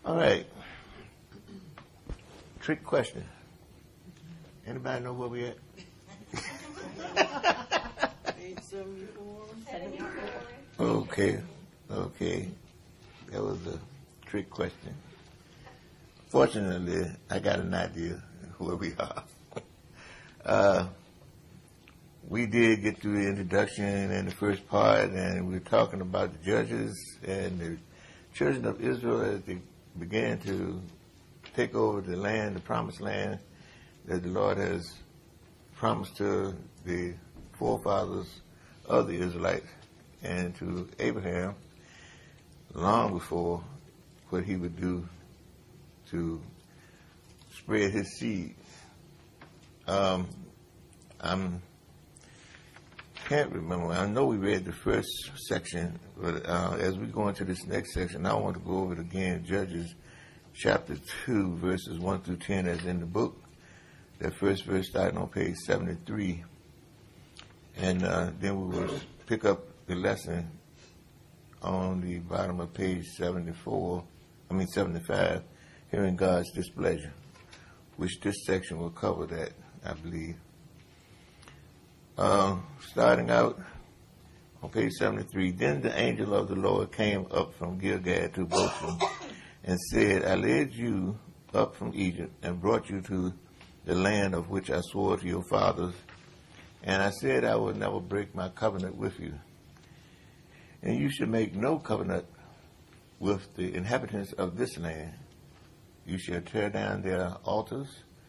All right. Trick question. Anybody know where we at? 874. Okay. That was a trick question. Fortunately, I got an idea where we are. We did get through the introduction and the first part, and we were talking about the judges and the children of Israel as they began to take over the land, the promised land that the Lord has promised to the forefathers of the Israelites and to Abraham long before what he would do to spread his seed. I can't remember. I know we read the first section, but as we go into this next section, I want to go over it again. Judges chapter 2, verses 1 through 10, as in the book. That first verse starting on page 73. And then we will pick up the lesson on the bottom of page 75, hearing God's displeasure, which this section will cover that, I believe. Starting out on page 73, then the angel of the Lord came up from Gilgal to Bochim and said, I led you up from Egypt and brought you to the land of which I swore to your fathers, and I said I would never break my covenant with you. And you should make no covenant with the inhabitants of this land. You shall tear down their altars.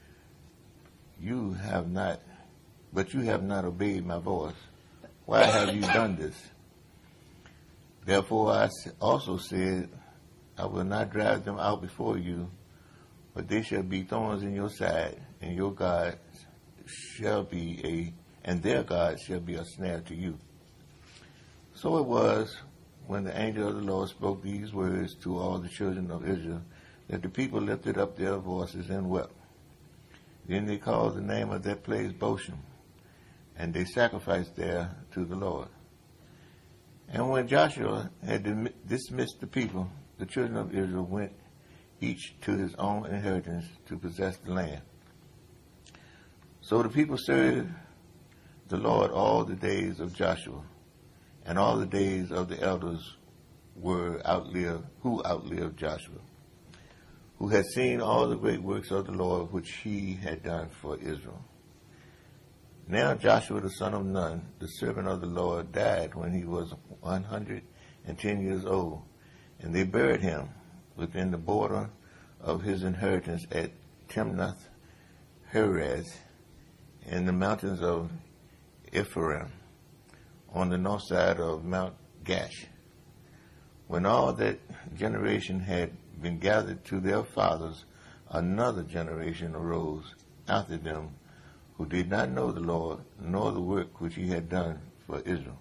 But you have not obeyed my voice. Why have you done this? Therefore I also said, I will not drive them out before you, but they shall be thorns in your side, and your God shall be their God shall be a snare to you. So it was, when the angel of the Lord spoke these words to all the children of Israel, that the people lifted up their voices and wept. Then they called the name of that place Bochim, and they sacrificed there to the Lord. And when Joshua had dismissed the people, the children of Israel went each to his own inheritance to possess the land. So the people served the Lord all the days of Joshua, and all the days of the elders who outlived Joshua, who had seen all the great works of the Lord which he had done for Israel. Now Joshua the son of Nun, the servant of the Lord, died when he was 110 years old, and they buried him within the border of his inheritance at Timnath Heres in the mountains of Ephraim, on the north side of Mount Gash. When all that generation had been gathered to their fathers, another generation arose after them who did not know the Lord, nor the work which he had done for Israel.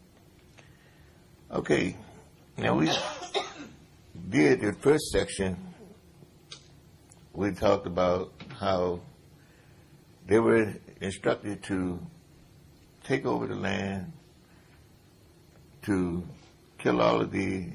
Okay, now we did the first section. We talked about how they were instructed to take over the land, to kill all of the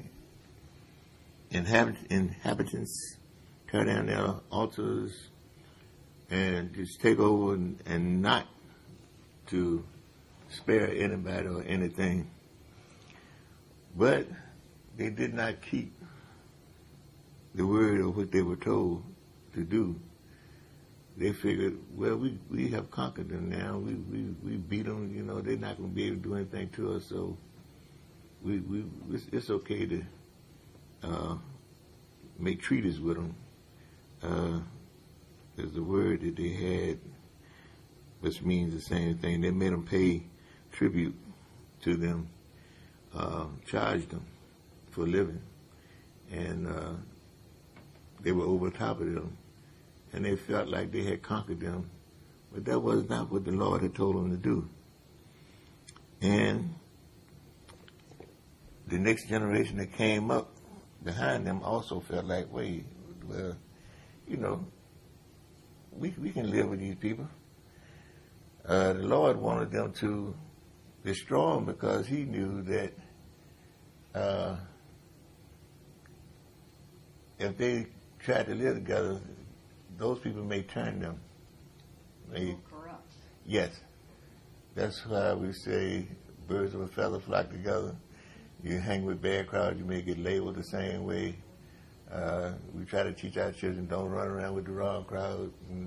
inhabitants, tear down their altars, and just take over and not to spare anybody or anything. But they did not keep the word of what they were told to do. They figured, well, we have conquered them now. We beat them. You know, they're not going to be able to do anything to us. So it's okay to make treaties with them. There's a word that they had, which means the same thing. They made them pay tribute to them, charged them for a living, and they were over top of them, and they felt like they had conquered them, but that was not what the Lord had told them to do. And the next generation that came up behind them also felt like, wait, well, you know, we can live with these people. The Lord wanted them to destroy them because he knew that if they try to live together, those people may turn them. Corrupt. Yes. That's why we say birds of a feather flock together. You hang with bad crowds, you may get labeled the same way. We try to teach our children, don't run around with the wrong crowd. And,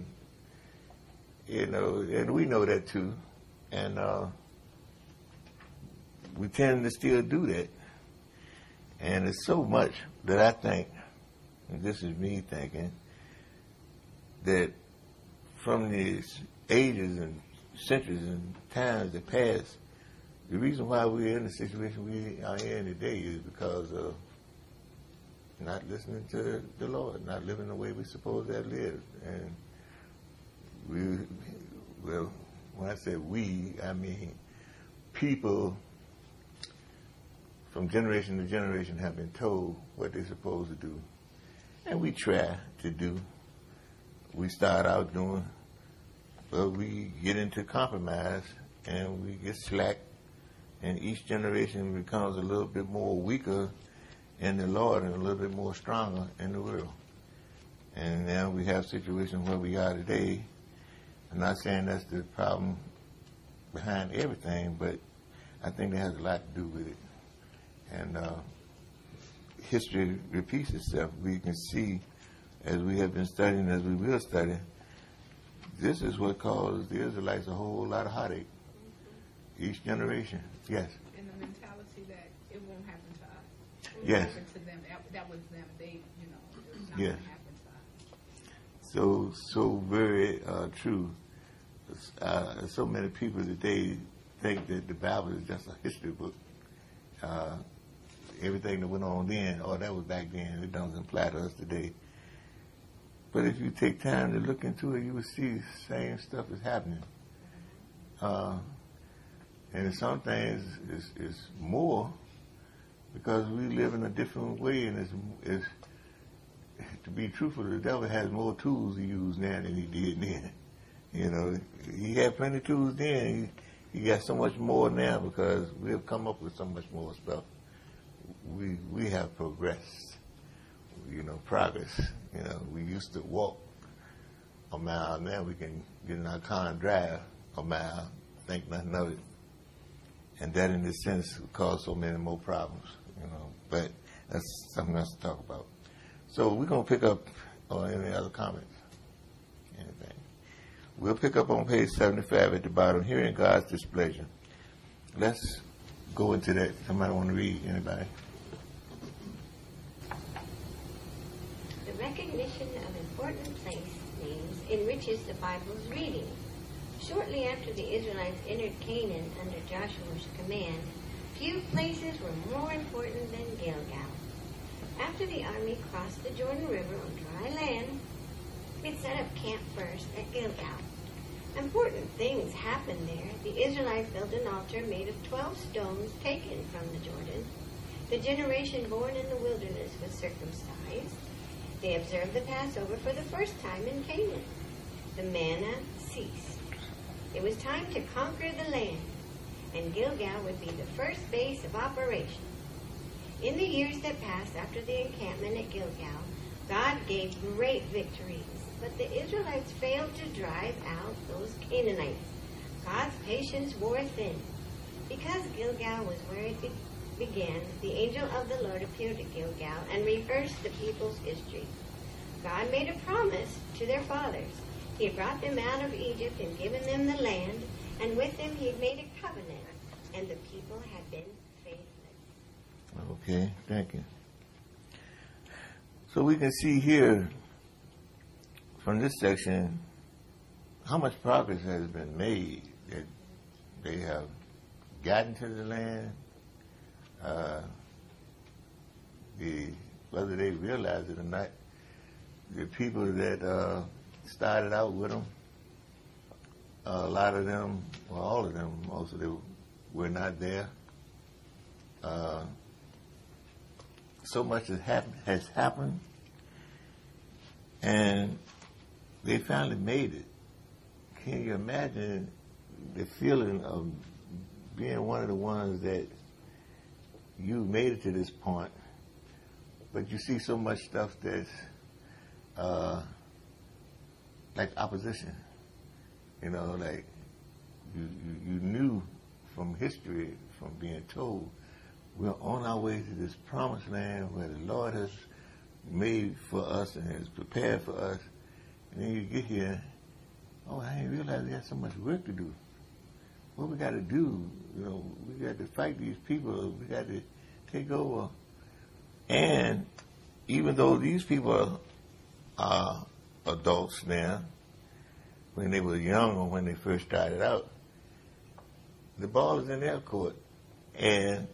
and we know that too. And we tend to still do that. And it's so much that I think, and this is me thinking, that from these ages and centuries and times that passed, the reason why we're in the situation we are in today is because of not listening to the Lord, not living the way we're supposed to have lived. And when I say we, I mean people from generation to generation have been told what they're supposed to do. And we try to do. We start out doing, but we get into compromise and we get slack, and each generation becomes a little bit more weaker in the Lord and a little bit more stronger in the world. And now we have situations where we are today. I'm not saying that's the problem behind everything, but I think it has a lot to do with it. And history repeats itself. We can see, as we have been studying, as we will study, this is what caused the Israelites a whole lot of heartache. Each generation. Yes. And the mentality that it won't happen to us. It won't yes. happen to them. That was them. They, it's not yes. going to happen to us. So very true. So many people today think that the Bible is just a history book. Everything that went on then, that was back then, it doesn't apply to us today. But if you take time to look into it, you will see the same stuff is happening. And some things is more because we live in a different way, and it's to be truthful, the devil has more tools to use now than he did then. He had plenty of tools then. He got so much more now because we have come up with so much more stuff. We have progressed. Progress. We used to walk a mile. Now we can get in our car and drive a mile, think nothing of it. And that, in this sense, caused so many more problems. But that's something else to talk about. So we're going to pick up on any other comments. Anything. We'll pick up on page 75 at the bottom, hearing God's displeasure. Let's go into that. Somebody want to read? Anybody? The recognition of important place names enriches the Bible's reading. Shortly after the Israelites entered Canaan under Joshua's command, few places were more important than Gilgal. After the army crossed the Jordan River on dry land, it set up camp first at Gilgal. Important things happened there. The Israelites built an altar made of 12 stones taken from the Jordan. The generation born in the wilderness was circumcised. They observed the Passover for the first time in Canaan. The manna ceased. It was time to conquer the land, and Gilgal would be the first base of operation. In the years that passed after the encampment at Gilgal, God gave great victories, but the Israelites failed to drive out those Canaanites. God's patience wore thin. Because Gilgal was where it began, the angel of the Lord appeared at Gilgal and rehearsed the people's history. God made a promise to their fathers. He had brought them out of Egypt and given them the land, and with them he had made a covenant, and the people had been faithless. Okay, thank you. So we can see here from this section how much progress has been made, that they have gotten to the land, whether they realize it or not, the people that started out with them, a lot of them, well, all of them, most of them were not there. So much has happened, and they finally made it. Can you imagine the feeling of being one of the ones that you made it to this point, But you see so much stuff that's like opposition. You know, like you knew from history, from being told, we're on our way to this promised land where the Lord has made for us and has prepared for us. And then you get here, oh, I didn't realize we had so much work to do. What we got to do, you know, we got to fight these people. We got to take over. And even though these people are adults now, when they were young or when they first started out, the ball is in their court. And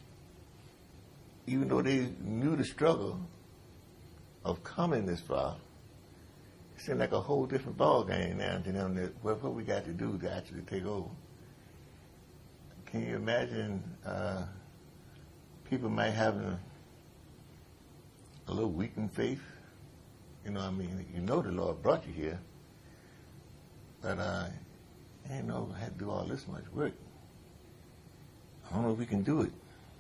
even though they knew the struggle of coming this far, it seemed like a whole different ball game now to them that what we got to do to actually take over. Can you imagine people might have a little weakened faith? You know what I mean? You know the Lord brought you here, but I ain't know I had to do all this much work. I don't know if we can do it.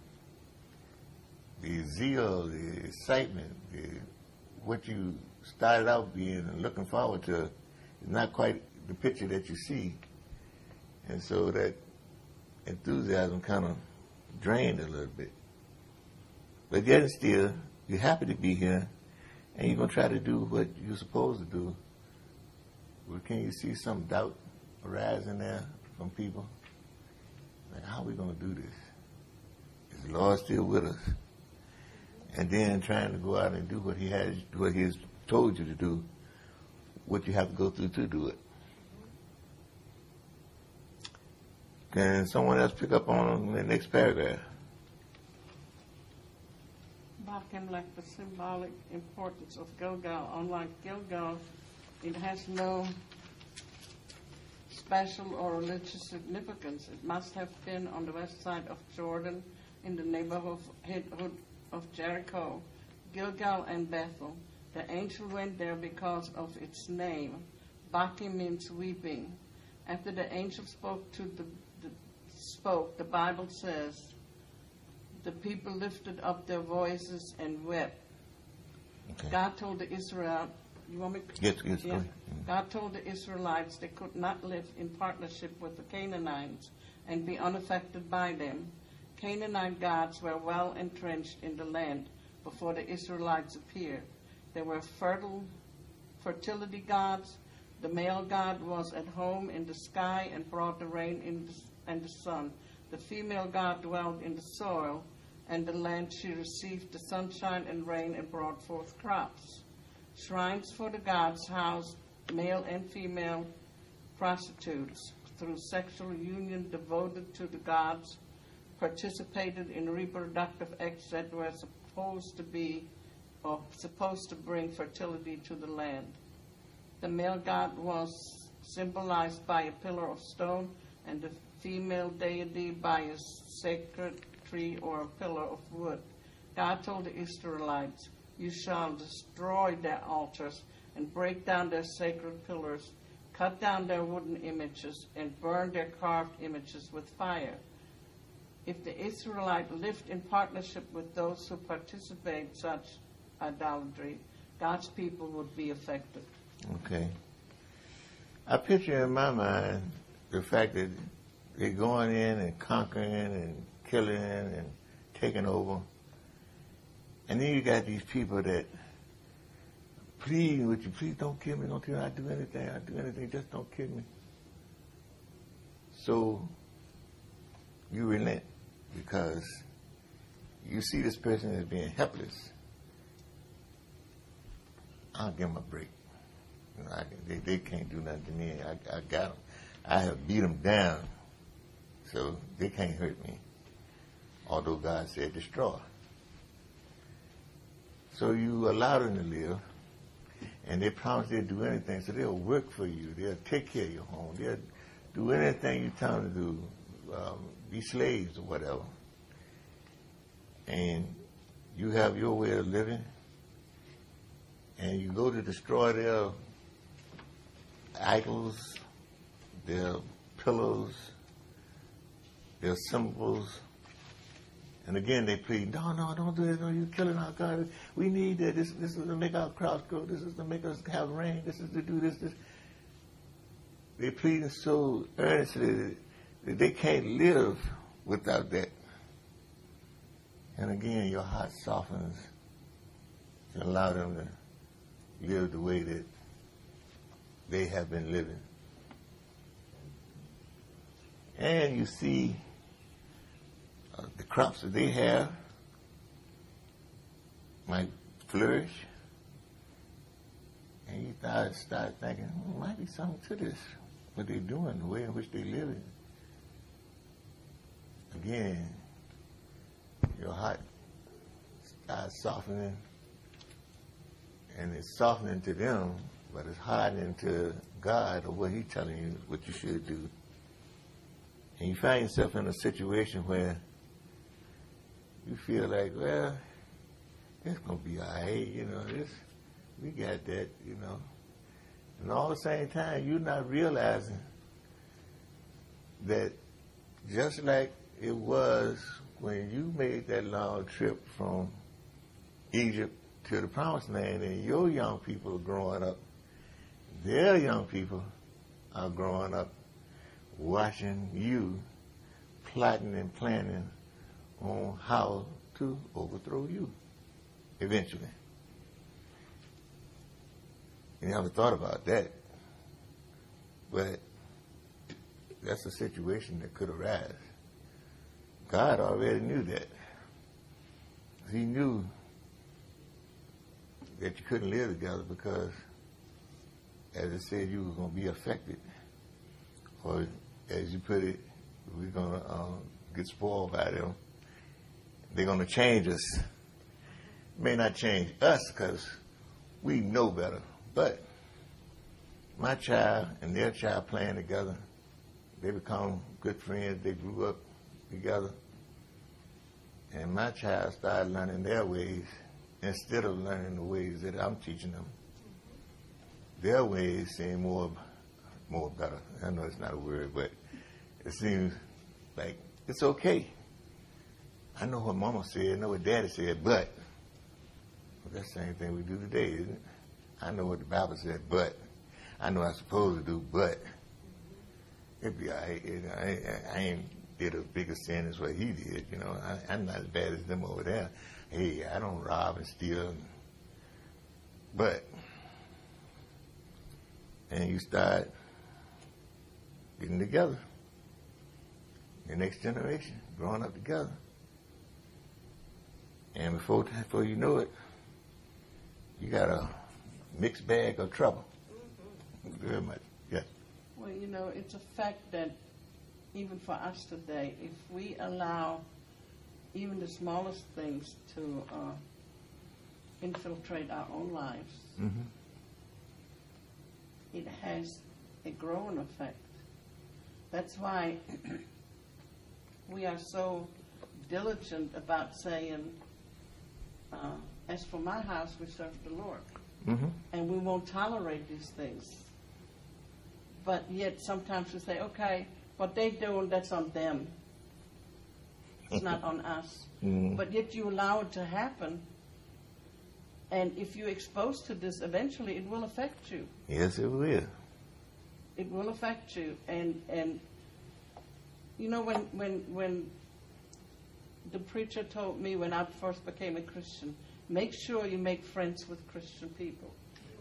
The zeal, the excitement, what you started out being and looking forward to is not quite the picture that you see. And so that enthusiasm kind of drained a little bit. But yet and still, you're happy to be here, and you're going to try to do what you're supposed to do. Well, can you see some doubt arising there from people? Like, how are we going to do this? Is the Lord still with us? And then trying to go out and do what He has told you to do, what you have to go through to do it. Can someone else pick up on the next paragraph? Bochim left the symbolic importance of Gilgal. Unlike Gilgal, it has no special or religious significance. It must have been on the west side of Jordan in the neighborhood of Jericho, Gilgal and Bethel. The angel went there because of its name. Bochim means weeping. After the angel spoke, the Bible says, the people lifted up their voices and wept. Okay. God told the Israelites, you want me to? Yes, Yeah. go ahead. God told the Israelites they could not live in partnership with the Canaanites and be unaffected by them. Canaanite gods were well entrenched in the land before the Israelites appeared. They were fertility gods. The male god was at home in the sky and brought the rain and the sun. The female god dwelled in the soil and the land. She received the sunshine and rain and brought forth crops. Shrines for the gods housed male and female prostitutes. Through sexual union devoted to the gods, participated in reproductive acts that were supposed to bring fertility to the land. The male god was symbolized by a pillar of stone, and the female deity by a sacred tree or a pillar of wood. God told the Israelites, "You shall destroy their altars and break down their sacred pillars, cut down their wooden images, and burn their carved images with fire." If the Israelites lived in partnership with those who participate in such idolatry, God's people would be affected. Okay. I picture in my mind the fact that they're going in and conquering and killing and taking over. And then you got these people that pleading with you, please don't kill me, don't kill me, I'll do anything, just don't kill me. So you relent because you see this person as being helpless. I'll give them a break. You know, they can't do nothing to me. I got them. I have beat them down, so they can't hurt me. Although God said destroy. So you allow them to live, and they promise they'll do anything. So they'll work for you. They'll take care of your home. They'll do anything you tell them to do. Be slaves or whatever. And you have your way of living, and you go to destroy their idols, their pillars, their symbols, And again, they plead, no, don't do this. No, you're killing our God. We need that. This is to make our crops grow. This is to make us have rain. This is to do this. They pleading so earnestly that they can't live without that. And again, your heart softens to allow them to live the way that they have been living. And you see the crops that they have might flourish. And you start thinking, might be something to this, what they're doing, the way in which they're living. Again, your heart starts softening, and it's softening to them, but it's hardening to God or what He's telling you what you should do. And you find yourself in a situation where you feel like, well, it's going to be all right, we got that, And all at the same time, you're not realizing that just like it was when you made that long trip from Egypt to the Promised Land and your young people are growing up, their young people are growing up watching you plotting and planning on how to overthrow you eventually. You never thought about that. But that's a situation that could arise. God already knew that. He knew that you couldn't live together because, as it said, you were going to be affected. Or, as you put it, we're going to get spoiled by them. They're going to change us. May not change us because we know better. But my child and their child playing together, they become good friends. They grew up together. And my child started learning their ways instead of learning the ways that I'm teaching them. Their ways seem more better. I know it's not a word, but it seems like it's okay. I know what Mama said, I know what Daddy said, but that's the same thing we do today, isn't it? I know what the Bible said, but I know I'm supposed to do, but it'd be all right. I ain't did a bigger sin as what he did, I'm not as bad as them over there. Hey, I don't rob and steal. But, and you start getting together. Your next generation, growing up together. And before you know it, you got a mixed bag of trouble. Very much, yes. Well, it's a fact that even for us today, if we allow even the smallest things to infiltrate our own lives, it has a growing effect. That's why we are so diligent about saying, as for my house, we serve the Lord. And we won't tolerate these things. But yet sometimes we say, okay, what they're doing, that's on them. It's not on us. But yet you allow it to happen. And if you're exposed to this, eventually it will affect you. Yes, it will. It will affect you. And when the preacher told me when I first became a Christian, make sure you make friends with Christian people.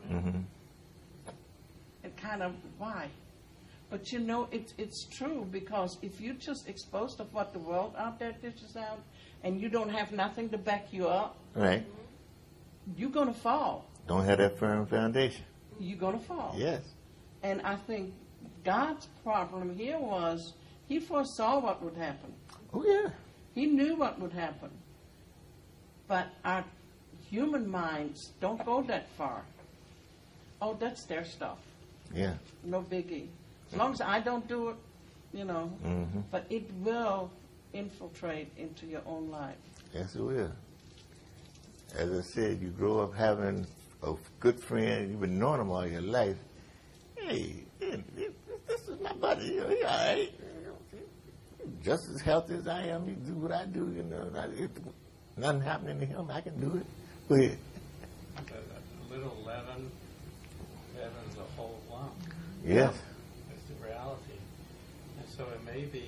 And kind of, why? But it's true, because if you're just exposed to what the world out there dishes out, and you don't have nothing to back you up, right, you're going to fall. Don't have that firm foundation. You're going to fall. Yes. And I think God's problem here was He foresaw what would happen. Oh, yeah. He knew what would happen. But our human minds don't go that far. Oh, that's their stuff. Yeah. No biggie. As long as I don't do it, but it will infiltrate into your own life. Yes, it will. As I said, you grow up having a good friend, you've been knowing him all your life. Hey, this is my buddy, he all right. just as healthy as I am. He do what I do. You know, if nothing happening to him, I can do it. Go ahead. A little leaven leavens a whole lump. Yes. That's the reality. And so it may be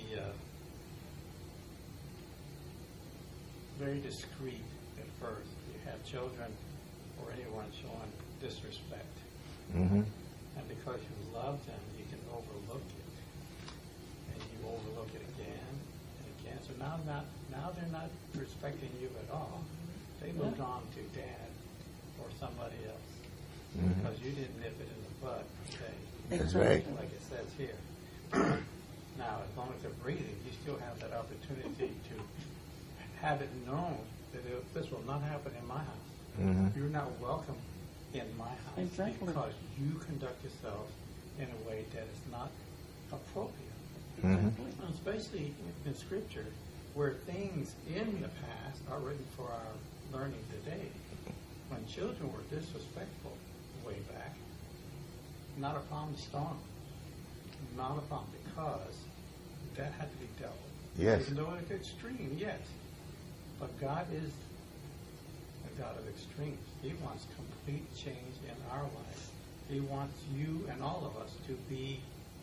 very discreet at first. You have children or anyone showing disrespect. Mm-hmm. And because you love them, you can overlook it. And you overlook it again and again. So now they're not respecting you at all. They moved on to dad or somebody else. Mm-hmm. Because you didn't nip it in the bud per se. That's right. Like it says here. Now, as long as they're breathing, you still have that opportunity to have it known that this will not happen in my house. Mm-hmm. You're not welcome in my house Exactly. because you conduct yourself in a way that is not appropriate. Mm-hmm. And especially in Scripture, where things in the past are written for our learning today. When children were disrespectful way back, not a problem to stone. Not a problem, because that had to be dealt with. Yes. Even though it's extreme, yes. But God is a God of extremes. He wants complete change in our life. He wants you and all of us to be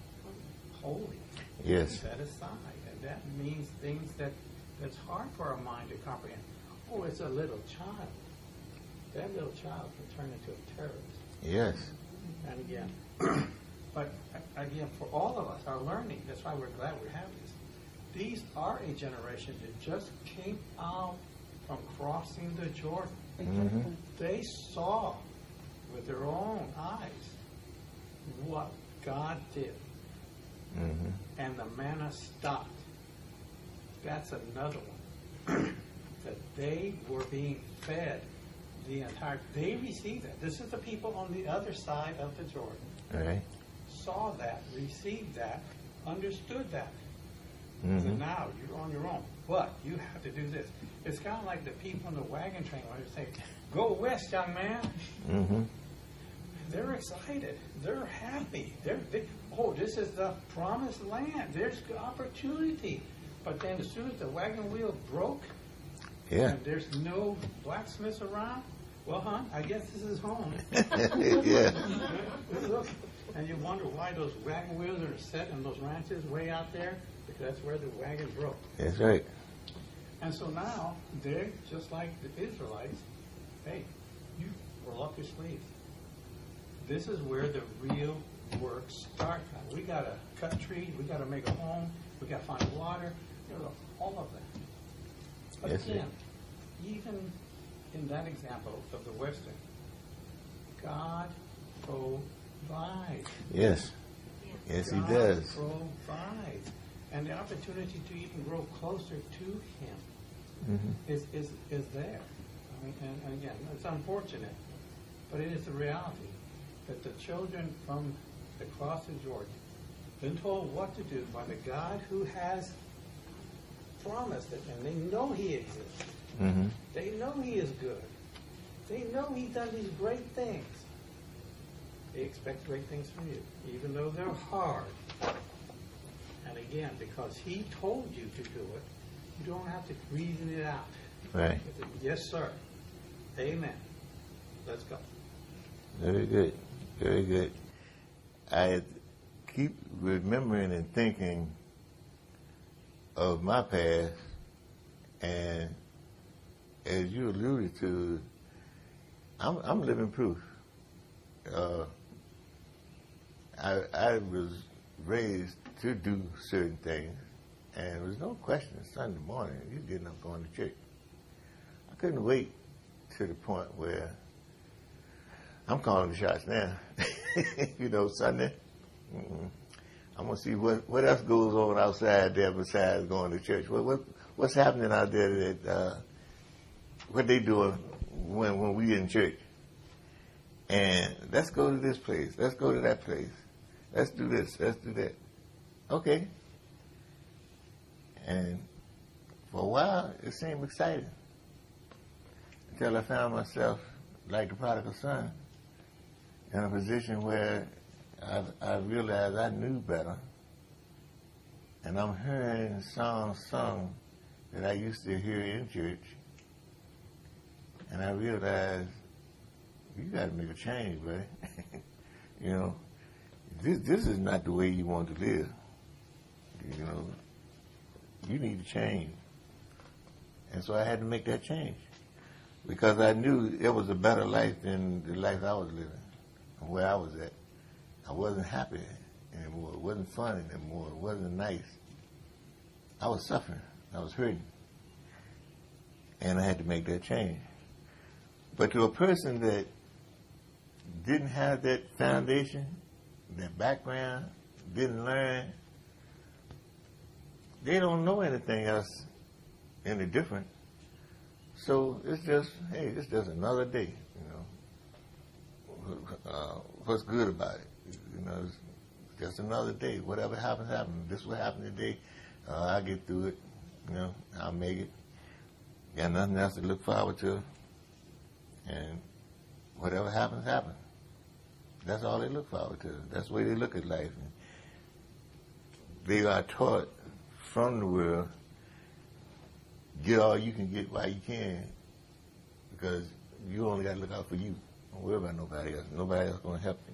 holy. Yes. Set aside. And that means things that's hard for our mind to comprehend. Oh, it's a little child. That little child can turn into a terrorist. Yes. And again, but again, for all of us, our learning, that's why we're glad we have this. These are a generation that just came out from crossing the Jordan. Mm-hmm. They saw with their own eyes what God did. Mm-hmm. And the manna stopped. That's another one. That they were being fed the entire... They received that. This is the people on the other side of the Jordan. All right. Saw that, received that, understood that. Mm-hmm. So now you're on your own. But you have to do this. It's kind of like the people in the wagon train when they say, "Go west, young man." Mm-hmm. They're excited. They're happy. Oh, this is the promised land. There's opportunity. But then as soon as the wagon wheel broke, Yeah. and there's no blacksmiths around, well, I guess this is home. Yeah. And you wonder why those wagon wheels are set in those ranches way out there, because that's where the wagon broke. That's right. And so now they're just like the Israelites. Hey, you roll up your sleeves. This is where the real work starts. We got to cut trees. We got to make a home. We got to find water. All of that. But Yes, again, even in that example of the Western, God provides. Yes. Yeah. Yes, he God does. provides. And the opportunity to even grow closer to Him Mm-hmm. is there. I mean, and again, it's unfortunate, but it is the reality that the children from the cross of Jordan been told what to do by the God who has promised it, and they know He exists. Mm-hmm. They know He is good. They know He's done these great things. They expect great things from you, even though they're hard. And again, because He told you to do it, you don't have to reason it out. Right. You say, yes, sir. Amen. Let's go. Very good. Very good. I keep remembering and thinking of my past, and as you alluded to, I'm living proof. I was raised to do certain things, and there was no question Sunday morning, you're getting up going to church. I couldn't wait to the point where I'm calling the shots now. Sunday. I'm going to see what else goes on outside there besides going to church. What's happening out there that what they doing when we in church? And let's go to this place. Let's go to that place. Let's do this. Let's do that. Okay. And for a while, it seemed exciting until I found myself, like the prodigal son, in a position where I realized I knew better, and I'm hearing songs sung that I used to hear in church, and I realized, you got to make a change, buddy. You know, this is not the way you want to live. You know, you need to change. And so I had to make that change because I knew it was a better life than the life I was living and where I was at. I wasn't happy anymore. It wasn't fun anymore. It wasn't nice. I was suffering. I was hurting. And I had to make that change. But to a person that didn't have that foundation, that background, didn't learn, they don't know anything else any different. So it's just, hey, it's just another day, you know. What's good about it? You know, it's just another day. Whatever happens, happens. This will happen today. I'll get through it. You know, I'll make it. Got nothing else to look forward to. And whatever happens, happens. That's all they look forward to. That's the way they look at life. And they are taught from the world, get all you can get while you can, because you only got to look out for you. Don't worry about nobody else. Nobody else is going to help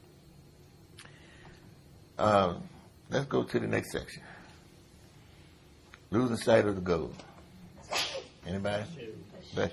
you. Let's go to the next section. Losing sight of the goal. Anybody? Bless you.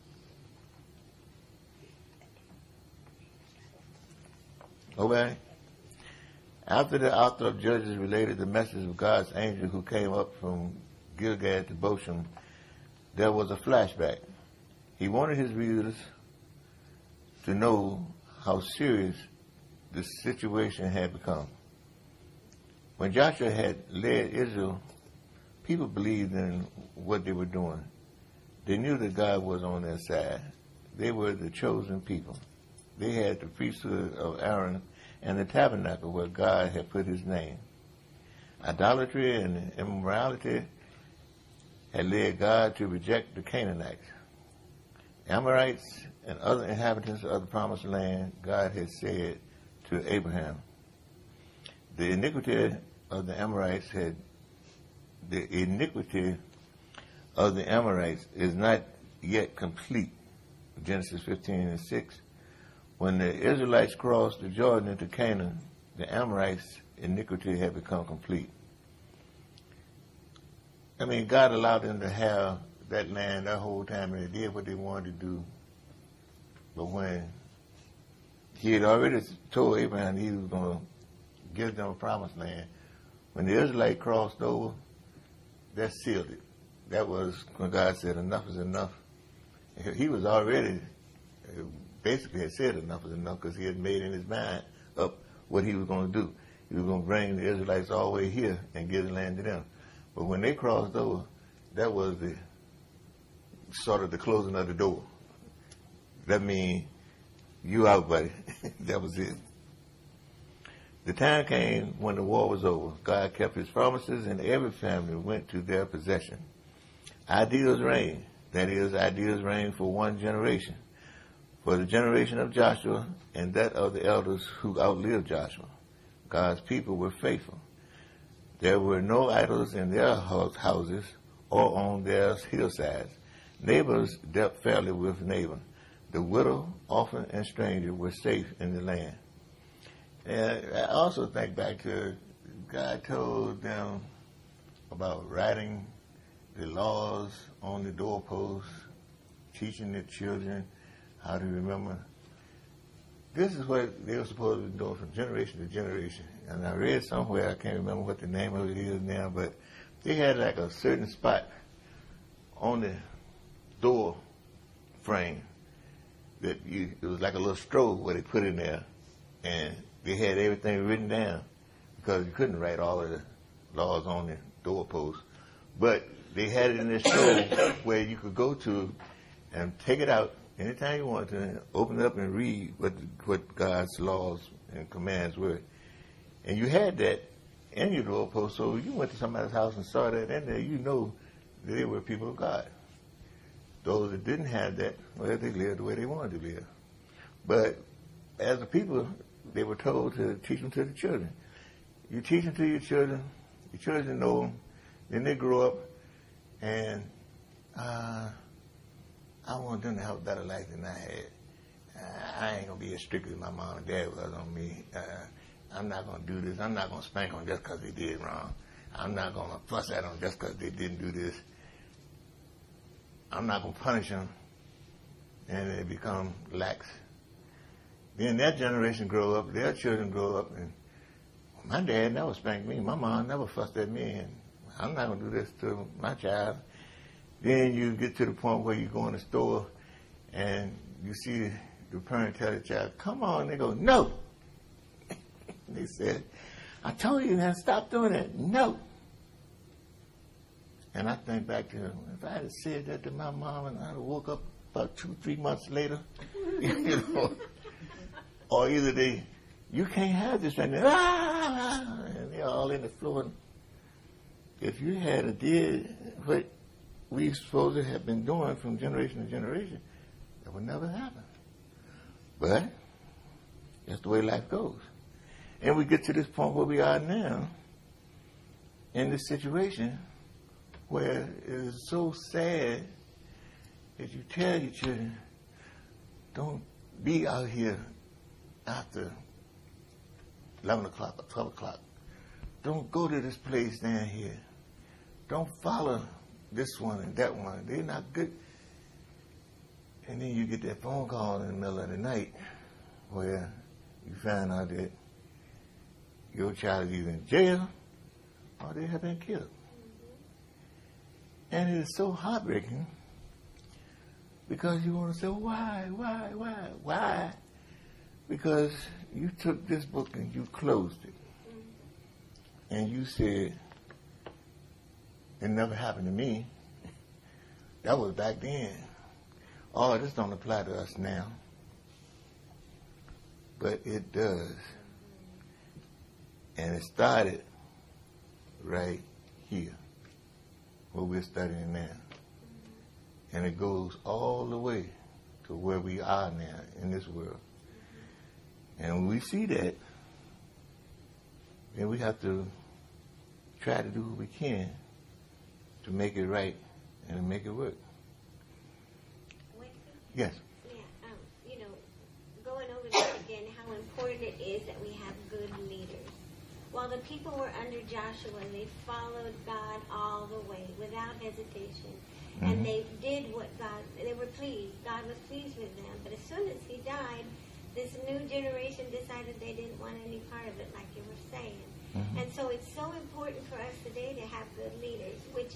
Nobody? After the author of Judges related the message of God's angel who came up from Gilgal to Bochum, there was a flashback. He wanted his readers to know how serious the situation had become. When Joshua had led Israel, people believed in what they were doing. They knew that God was on their side. They were the chosen people. They had the priesthood of Aaron and the tabernacle where God had put his name. Idolatry and immorality had led God to reject the Canaanites. Amorites and other inhabitants of the promised land, God had said to Abraham. The iniquity of the Amorites is not yet complete. Genesis 15:6. When the Israelites crossed the Jordan into Canaan, the Amorites' iniquity had become complete. I mean, God allowed them to have that land that whole time, and they did what they wanted to do. But when he had already told Abraham he was going to give them a promised land, when the Israelites crossed over, that sealed it. That was when God said, enough is enough. He was already, basically had said enough is enough because he had made in his mind up what he was going to do. He was going to bring the Israelites all the way here and give the land to them. But when they crossed over, that was the sort of the closing of the door. That means you out, buddy. That was it. The time came when the war was over. God kept his promises and every family went to their possession. Ideals reigned. That is, ideals reigned for one generation. For the generation of Joshua and that of the elders who outlived Joshua. God's people were faithful. There were no idols in their houses or on their hillsides. Neighbors dealt fairly with neighbor. The widow, orphan, and stranger were safe in the land. And I also think back to God told them about writing the laws on the doorposts, teaching the children how to remember. This is what they were supposed to be doing from generation to generation. And I read somewhere, I can't remember what the name of it is now, but they had like a certain spot on the door frame that it was like a little strobe where they put in there, and they had everything written down because you couldn't write all of the laws on the doorpost. But they had it in this strobe where you could go to and take it out anytime you wanted to, open it up and read what God's laws and commands were. And you had that in your doorpost, so you went to somebody's house and saw that in there, you know that they were people of God. Those that didn't have that, well, they lived the way they wanted to live. But as a people, they were told to teach them to the children. You teach them to your children, Your children know them. Then they grow up, and I want them to have a better life than I had. I ain't going to be as strict as my mom and dad was on me. I'm not going to do this. I'm not going to spank them just because they did wrong. I'm not going to fuss at them just because they didn't do this. I'm not going to punish them, and they become lax. Then that generation grow up, their children grow up, and my dad never spanked me. My mom never fussed at me, and I'm not going to do this to my child. Then you get to the point where you go in the store, and you see the parent tell the child, come on. They go, no. They said, I told you to stop doing that. No. And I think back to, if I had said that to my mom and I'd have woke up about 2-3 months later, you know, or either you can't have this, and they're all in the floor. If you had did what we supposed to have been doing from generation to generation, that would never happen. But that's the way life goes. And we get to this point where we are now, in this situation where it is so sad that you tell your children, don't be out here after 11 o'clock or 12 o'clock. Don't go to this place down here. Don't follow this one and that one. They're not good. And then you get that phone call in the middle of the night where you find out that your child is either in jail or they have been killed. And it is so heartbreaking because you want to say, why? Because you took this book and you closed it. And you said, it never happened to me. That was back then. Oh, this don't apply to us now. But it does. And it started right here, where we're studying now. And it goes all the way to where we are now in this world. And when we see that, then we have to try to do what we can to make it right and to make it work. Yes. Yeah, going over this again, how important it is that we have good leaders. While the people were under Joshua, they followed God all the way without hesitation. Mm-hmm. And they did what they were pleased. God was pleased with them. But as soon as he died, this new generation decided they didn't want any part of it, like you were saying. Mm-hmm. And so it's so important for us today to have good leaders, which,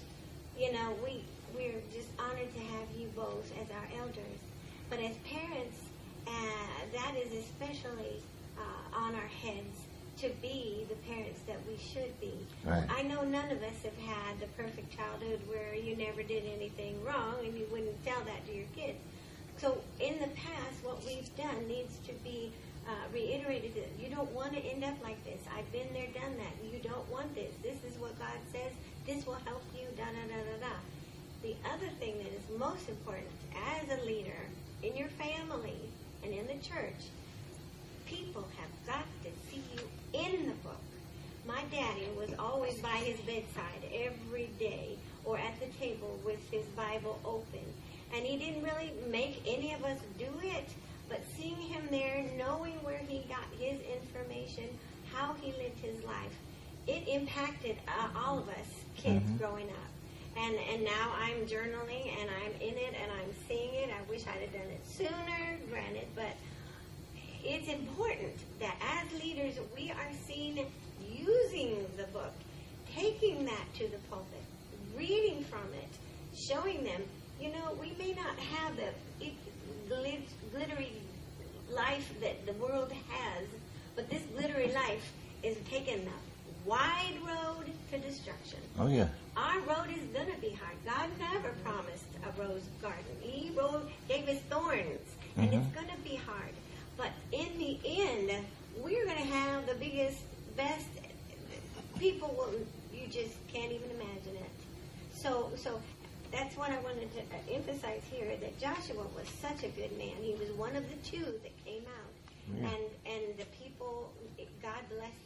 we're just honored to have you both as our elders. But as parents, that is especially on our heads, to be the parents that we should be. Right. I know none of us have had the perfect childhood where you never did anything wrong, and you wouldn't tell that to your kids. So in the past, what we've done needs to be reiterated. You don't want to end up like this. I've been there, done that. You don't want this. This is what God says. This will help you, da-da-da-da-da. The other thing that is most important as a leader in your family and in the church, people have got to see you in the book. My daddy was always by his bedside every day or at the table with his Bible open. And he didn't really make any of us do it, but seeing him there, knowing where he got his information, how he lived his life, it impacted all of us kids growing up. And now I'm journaling and I'm in it and I'm seeing it. I wish I'd have done it sooner, granted, but it's important that as leaders we are seen using the book, taking that to the pulpit, reading from it, showing them, we may not have the glittery life that the world has, but this glittery life is taking the wide road to destruction. Oh, yeah. Our road is going to be hard. God never promised a rose garden. He gave us thorns, and it's going to be hard. But in the end, we're going to have the biggest, best people. You just can't even imagine it. So that's what I wanted to emphasize here, that Joshua was such a good man. He was one of the two that came out. Yeah. And the people, God blessed him.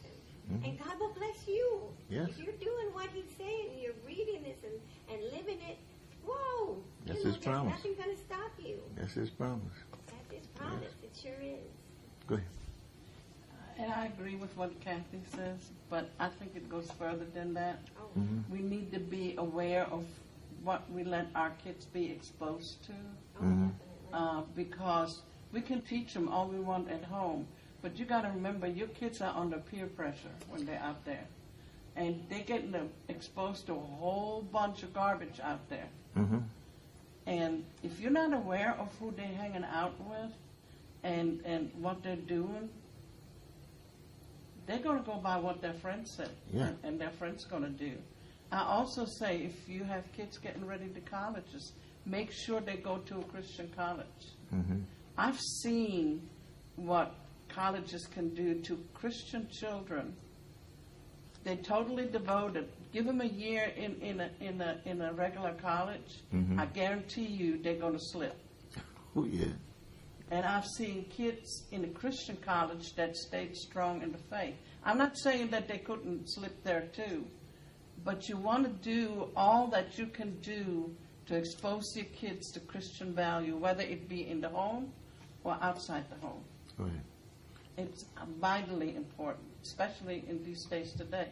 Mhm. And God will bless you. Yes. If you're doing what He's saying, you're reading this and living it, whoa. That's you know, His promise. There's nothing going to stop you. That's His promise. That's His promise. It sure is. Go ahead. And I agree with what Kathy says, but I think it goes further than that. Oh, Mhm. We need to be aware of what we let our kids be exposed to, Mhm. because we can teach them all we want at home, but you got to remember your kids are under peer pressure when they're out there, and they're getting exposed to a whole bunch of garbage out there. Mhm. And if you're not aware of who they're hanging out with and what they're doing, they're going to go by what their friends said, Yeah. and their friends going to do. I also say if you have kids getting ready to colleges, make sure they go to a Christian college. Mhm. I've seen what colleges can do to Christian children. They're totally devoted. Give them a year in a regular college. Mhm. I guarantee you they're going to slip. Oh yeah. And I've seen kids in a Christian college that stayed strong in the faith. I'm not saying that they couldn't slip there too, but you want to do all that you can do to expose your kids to Christian value, whether it be in the home or outside the home. Go ahead. It's vitally important, especially in these days today.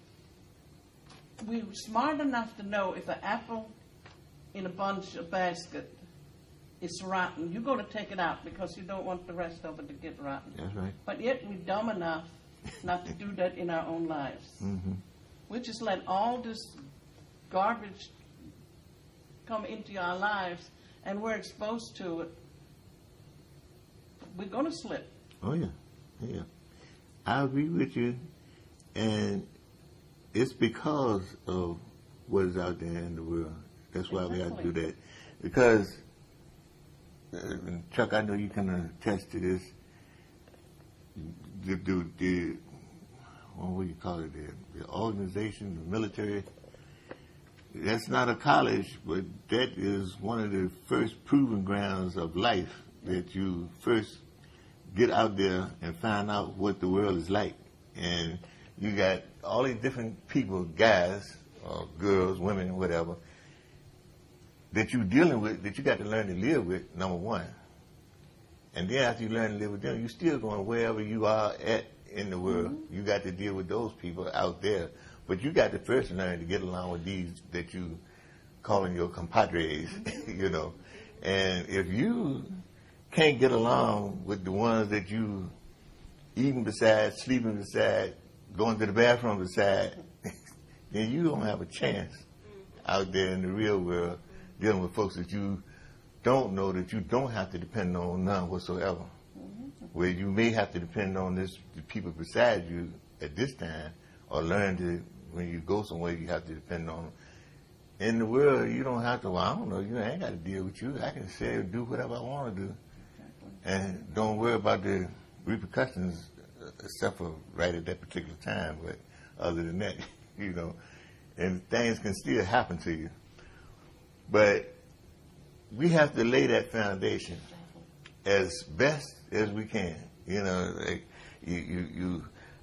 We're smart enough to know if an apple in a bunch, a basket, is rotten, you're going to take it out because you don't want the rest of it to get rotten. That's right. But yet we're dumb enough not to do that in our own lives. Mhm. We just let all this garbage come into our lives, and we're exposed to it. We're going to slip. Oh yeah. Yeah. I agree with you, and it's because of what is out there in the world. That's why we have to do that. Because, Chuck, I know you can attest to this. The what do you call it? The organization, the military. That's not a college, but that is one of the first proving grounds of life, that you first get out there and find out what the world is like. And you got all these different people, guys, or girls, women, whatever, that you're dealing with, that you got to learn to live with, number one. And then after you learn to live with them, you're still going wherever you are at in the world. Mm-hmm. You got to deal with those people out there. But you got to first learn to get along with these that you calling your compadres, you know. And if you can't get along with the ones that you eating beside, sleeping beside, going to the bathroom beside, then you don't have a chance out there in the real world dealing with folks that you don't know, that you don't have to depend on none whatsoever. Where you may have to depend on the people beside you at this time, or learn to, when you go somewhere, you have to depend on them. In the world, you don't have to, well, I don't know, you ain't got to deal with you. I can say or do whatever I want to do. And don't worry about the repercussions, except for right at that particular time. But other than that, you know, and things can still happen to you. But we have to lay that foundation as best as we can. You know, like you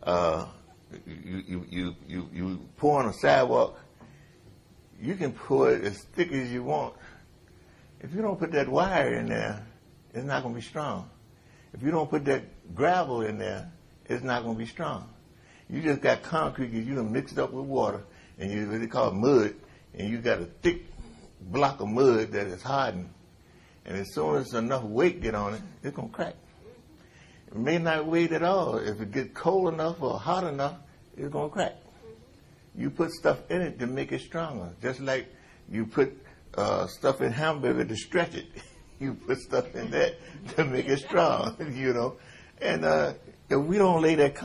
pour on a sidewalk. You can pour it as thick as you want. If you don't put that wire in there, it's not going to be strong. If you don't put that gravel in there, it's not going to be strong. You just got concrete that you done mixed up with water, and you what they call mud, and you got a thick block of mud that is hardened. And as soon as enough weight get on it, it's going to crack. It may not weight at all. If it gets cold enough or hot enough, it's going to crack. You put stuff in it to make it stronger, just like you put stuff in hamburger to stretch it. You put stuff in that to make it strong, you know. And if we don't lay that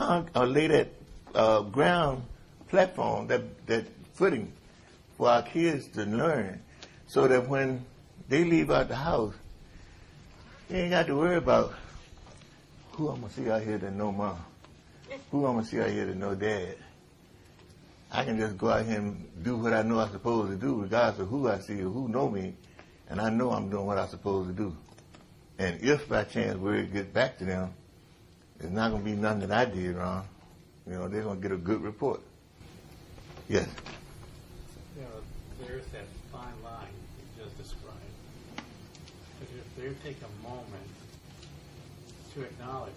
ground platform, that footing for our kids to learn, so that when they leave out the house, they ain't got to worry about who I'm going to see out here that know mom, who I'm going to see out here that know dad. I can just go out here and do what I know I'm supposed to do, regardless of who I see or who know me, and I know I'm doing what I'm supposed to do. And if by chance word gets back to them, it's not going to be nothing that I did wrong. You know, they're going to get a good report. Yes. You know, there's that fine line you just described. Because if they take a moment to acknowledge,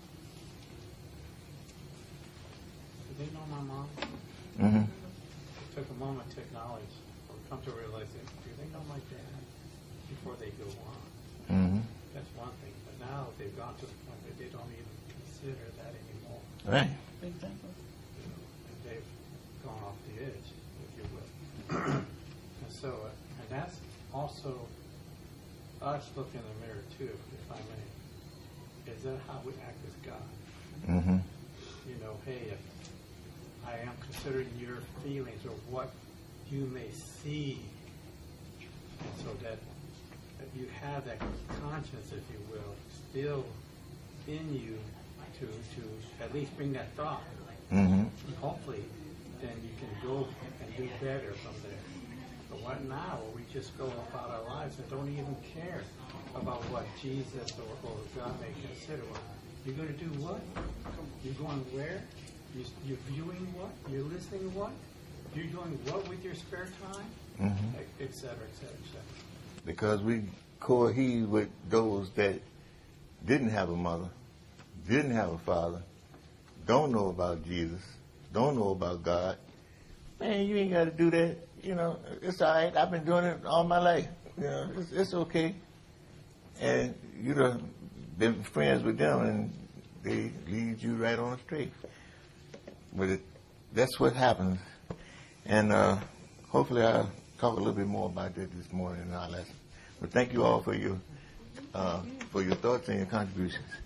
do they know my mom? Mm-hmm. They took a moment to acknowledge or come to realize that, do they know my dad? Before they go on. Mm-hmm. That's one thing. But now they've gone to the point that they don't even consider that anymore. Right. Exactly. You know, and they've gone off the edge, if you will. And so, and that's also us looking in the mirror too, if I may. Is that how we act as God? Mm-hmm. You know, hey, if I am considering your feelings or what you may see, and so that you have that conscience, if you will, still in you to at least bring that thought. Mm-hmm. Hopefully, then you can go and do better from there. But what now? We just go about our lives and don't even care about what Jesus or God may consider. Well, you're going to do what? You're going where? You're viewing what? You're listening what? You're doing what with your spare time? Mm-hmm. Et cetera, et cetera, et cetera. Because we cohere with those that didn't have a mother, didn't have a father, don't know about Jesus, don't know about God. Man, you ain't got to do that. You know, it's all right. I've been doing it all my life. You know, it's okay. And you'd have been friends with them, and they lead you right on straight. But that's what happens. And hopefully I'll talk a little bit more about that this morning in our lesson. But thank you all for your thoughts and your contributions.